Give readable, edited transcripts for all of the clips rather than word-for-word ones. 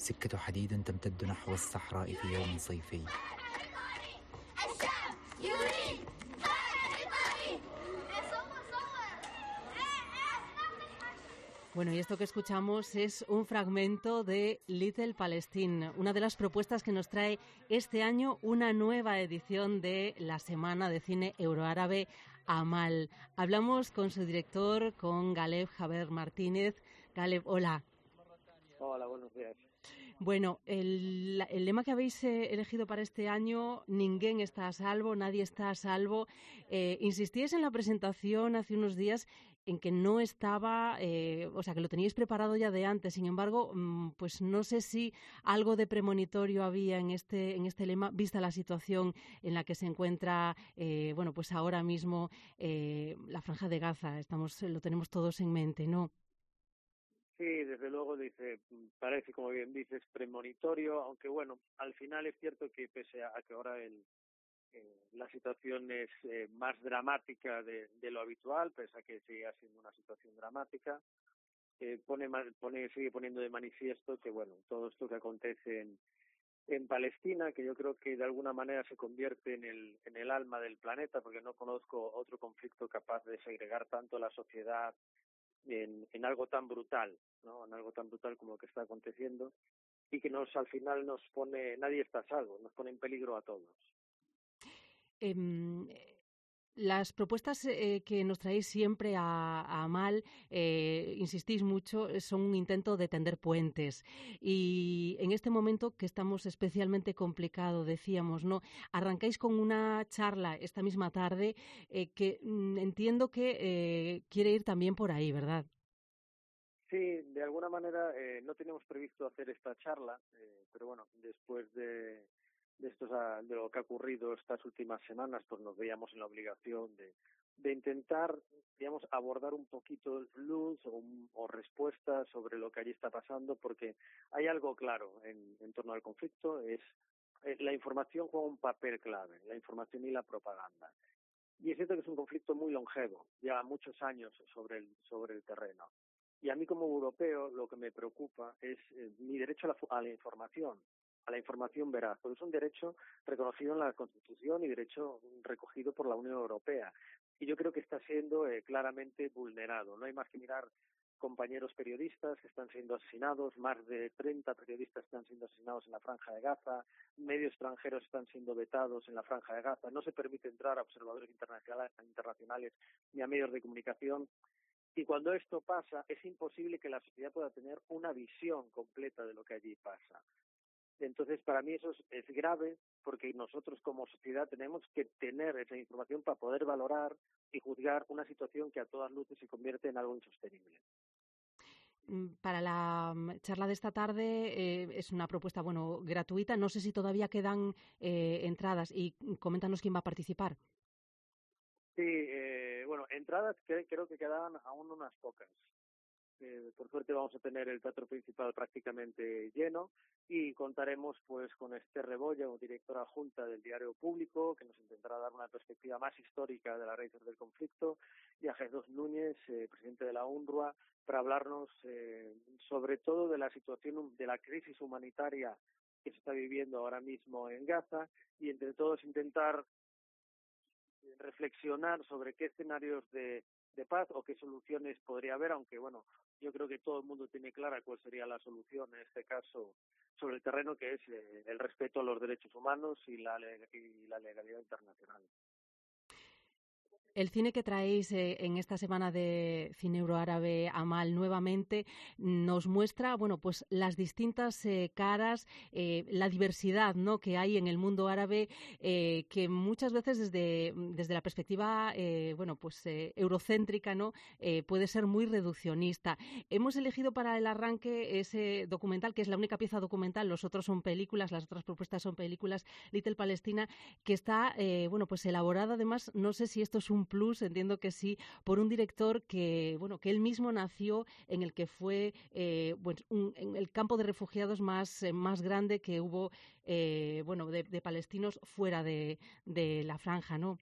سكة حديد تمتد نحو الصحراء في يوم صيفي. الشعب يريد خارج الطريق. Bueno, y esto que escuchamos es un fragmento de Little Palestine, una de las propuestas que nos trae este año una nueva edición de la Semana de Cine Euroárabe Amal. Hablamos con su director, con Galeb Jaber Martínez. Galeb, hola. Hola, buenos días. Bueno, el lema que habéis elegido para este año, ninguén está a salvo, nadie está a salvo. Insistíais en la presentación hace unos días en que no estaba, o sea, que lo teníais preparado ya de antes. Sin embargo, pues no sé si algo de premonitorio había en este lema, vista la situación en la que se encuentra, bueno, pues ahora mismo la Franja de Gaza. Lo tenemos todos en mente, ¿no? Sí, desde luego parece, como bien dices, premonitorio, aunque bueno, al final es cierto que pese a que ahora la situación es más dramática de lo habitual, pese a que sigue siendo una situación dramática, sigue poniendo de manifiesto que bueno, todo esto que acontece en Palestina, que yo creo que de alguna manera se convierte en el alma del planeta, porque no conozco otro conflicto capaz de segregar tanto la sociedad en algo tan brutal, ¿no? En algo tan brutal como lo que está aconteciendo, y que al final nos pone, nadie está a salvo, nos pone en peligro a todos. Las propuestas que nos traéis siempre a Amal, insistís mucho, son un intento de tender puentes. Y en este momento que estamos especialmente complicado, decíamos, ¿no? Arrancáis con una charla esta misma tarde que entiendo que quiere ir también por ahí, ¿verdad? Sí, de alguna manera no teníamos previsto hacer esta charla, pero bueno, después de lo que ha ocurrido estas últimas semanas, pues nos veíamos en la obligación de intentar, digamos, abordar un poquito luz o respuestas sobre lo que allí está pasando, porque hay algo claro en torno al conflicto, es la información juega un papel clave, la información y la propaganda. Y es cierto que es un conflicto muy longevo, lleva muchos años sobre el terreno. Y a mí como europeo lo que me preocupa es mi derecho a la información veraz, porque es un derecho reconocido en la Constitución y derecho recogido por la Unión Europea. Y yo creo que está siendo claramente vulnerado. No hay más que mirar compañeros periodistas que están siendo asesinados, más de 30 periodistas están siendo asesinados en la Franja de Gaza, medios extranjeros están siendo vetados en la Franja de Gaza, no se permite entrar a observadores internacionales ni a medios de comunicación. Y cuando esto pasa, es imposible que la sociedad pueda tener una visión completa de lo que allí pasa. Entonces, para mí eso es grave, porque nosotros como sociedad tenemos que tener esa información para poder valorar y juzgar una situación que a todas luces se convierte en algo insostenible. Para la charla de esta tarde es una propuesta, bueno, gratuita. No sé si todavía quedan entradas y coméntanos quién va a participar. Sí, bueno, entradas creo que quedaban aún unas pocas. Por suerte vamos a tener el teatro principal prácticamente lleno y contaremos pues con Esther Rebolla, directora adjunta del Diario Público, que nos intentará dar una perspectiva más histórica de las raíces del conflicto, y a Jesús Núñez, presidente de la UNRWA, para hablarnos sobre todo de la situación, de la crisis humanitaria que se está viviendo ahora mismo en Gaza, y entre todos intentar reflexionar sobre qué escenarios de paz o qué soluciones podría haber, aunque bueno, yo creo que todo el mundo tiene clara cuál sería la solución en este caso sobre el terreno, que es el respeto a los derechos humanos y la legalidad internacional. El cine que traéis en esta semana de cine euroárabe Amal nuevamente nos muestra, bueno, pues las distintas caras, la diversidad, ¿no?, que hay en el mundo árabe, que muchas veces desde la perspectiva, bueno, pues eurocéntrica, ¿no?, puede ser muy reduccionista. Hemos elegido para el arranque ese documental, que es la única pieza documental, los otros son películas, las otras propuestas son películas, Little Palestina, que está, bueno, pues elaborada además, no sé si esto es un plus, entiendo que sí, por un director que, bueno, que él mismo nació en el que fue en el campo de refugiados más grande que hubo, bueno, de palestinos fuera de la franja, ¿no?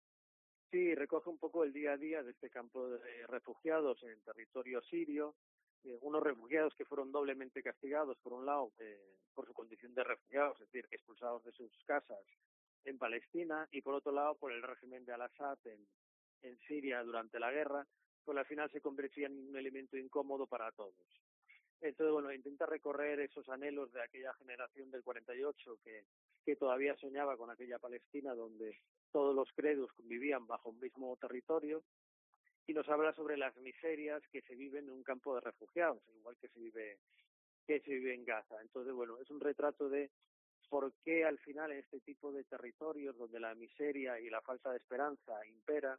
Sí, recoge un poco el día a día de este campo de refugiados en el territorio sirio, unos refugiados que fueron doblemente castigados, por un lado, por su condición de refugiados, es decir, expulsados de sus casas en Palestina, y por otro lado, por el régimen de Al-Assad en Siria durante la guerra, pues al final se convertía en un elemento incómodo para todos. Entonces, bueno, intenta recorrer esos anhelos de aquella generación del 48 que todavía soñaba con aquella Palestina donde todos los credos convivían bajo un mismo territorio, y nos habla sobre las miserias que se viven en un campo de refugiados, igual que se vive en Gaza. Entonces, bueno, es un retrato de por qué al final en este tipo de territorios donde la miseria y la falta de esperanza impera,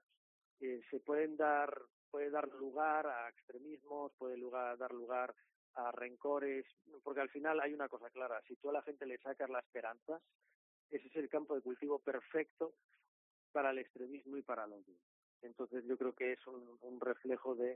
puede dar lugar a extremismos, dar lugar a rencores, porque al final hay una cosa clara: si tú a la gente le sacas la esperanza, ese es el campo de cultivo perfecto para el extremismo y para el odio. Entonces yo creo que es un reflejo de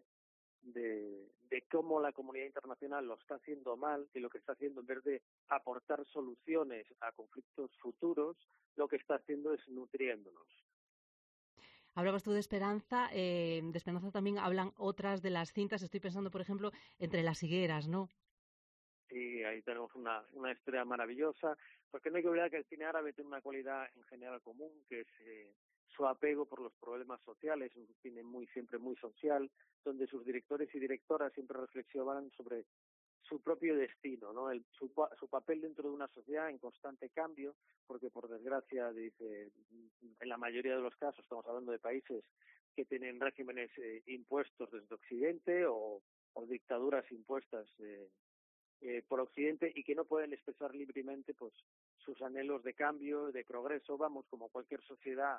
cómo la comunidad internacional lo está haciendo mal, y lo que está haciendo, en vez de aportar soluciones a conflictos futuros, lo que está haciendo es nutriéndonos. Hablabas tú de Esperanza también hablan otras de las cintas, estoy pensando, por ejemplo, Entre las higueras, ¿no? Sí, ahí tenemos una historia maravillosa, porque no hay que olvidar que el cine árabe tiene una cualidad en general común, que es su apego por los problemas sociales, un cine siempre muy social, donde sus directores y directoras siempre reflexionan sobre su propio destino, ¿no? Su papel dentro de una sociedad en constante cambio, porque por desgracia, dice, en la mayoría de los casos estamos hablando de países que tienen regímenes impuestos desde Occidente, o dictaduras impuestas por Occidente, y que no pueden expresar libremente pues sus anhelos de cambio, de progreso, vamos, como cualquier sociedad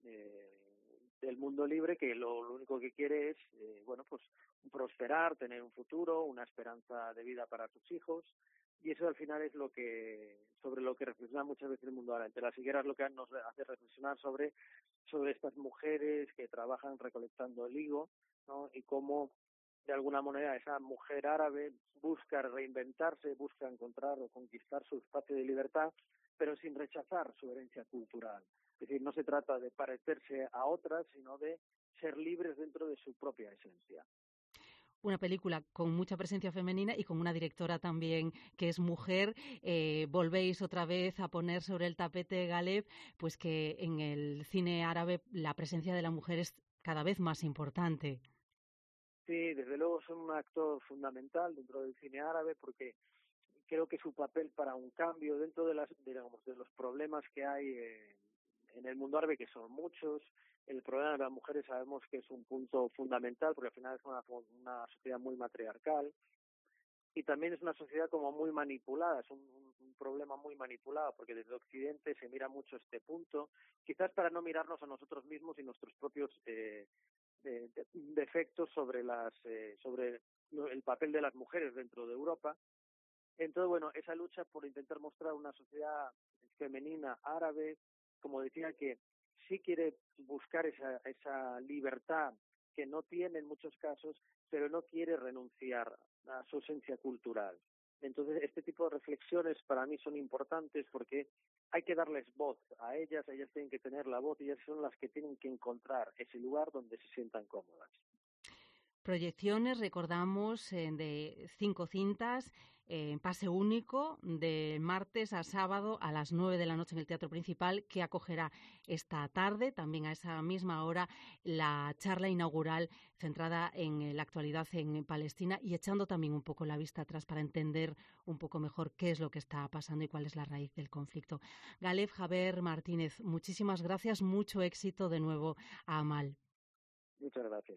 del mundo libre, que lo único que quiere es bueno, pues prosperar, tener un futuro, una esperanza de vida para sus hijos, y eso al final es sobre lo que reflexiona muchas veces el mundo árabe. Entre las higueras lo que nos hace reflexionar sobre estas mujeres que trabajan recolectando el higo, ¿no? Y cómo de alguna manera esa mujer árabe busca reinventarse, busca encontrar o conquistar su espacio de libertad, pero sin rechazar su herencia cultural. Es decir, no se trata de parecerse a otras, sino de ser libres dentro de su propia esencia. Una película con mucha presencia femenina y con una directora también que es mujer. Volvéis otra vez a poner sobre el tapete, Galeb, pues que en el cine árabe la presencia de la mujer es cada vez más importante. Sí, desde luego son un actor fundamental dentro del cine árabe, porque creo que su papel para un cambio dentro de los problemas que hay en el mundo árabe, que son muchos. El problema de las mujeres sabemos que es un punto fundamental, porque al final es una sociedad muy matriarcal, y también es una sociedad como muy manipulada, es un problema muy manipulado, porque desde Occidente se mira mucho este punto, quizás para no mirarnos a nosotros mismos y nuestros propios defectos sobre el papel de las mujeres dentro de Europa. Entonces, bueno, esa lucha por intentar mostrar una sociedad femenina árabe, como decía, que sí quiere buscar esa libertad que no tiene en muchos casos, pero no quiere renunciar a su esencia cultural. Entonces, este tipo de reflexiones para mí son importantes, porque hay que darles voz a ellas tienen que tener la voz, ellas son las que tienen que encontrar ese lugar donde se sientan cómodas. Proyecciones, recordamos, de 5 cintas, en pase único, de martes a sábado a las 9 de la noche en el Teatro Principal, que acogerá esta tarde, también a esa misma hora, la charla inaugural centrada en la actualidad en Palestina, y echando también un poco la vista atrás para entender un poco mejor qué es lo que está pasando y cuál es la raíz del conflicto. Galeb Jaber Martínez, muchísimas gracias, mucho éxito de nuevo a Amal. Muchas gracias.